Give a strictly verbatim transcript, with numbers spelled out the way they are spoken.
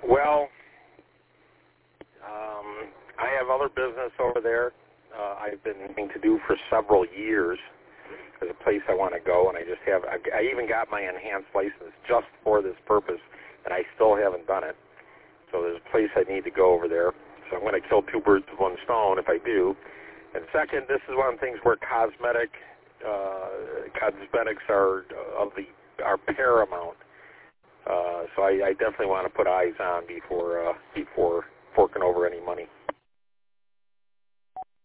Well, um, I have other business over there. Uh, I've been wanting to do for several years. There's a place I want to go, and I just have. I, I even got my enhanced license just for this purpose, and I still haven't done it. So there's a place I need to go over there. So I'm going to kill two birds with one stone if I do. And second, this is one of the things where cosmetic uh, cosmetics are of the are paramount. Uh, so I, I definitely want to put eyes on before uh, before forking over any money.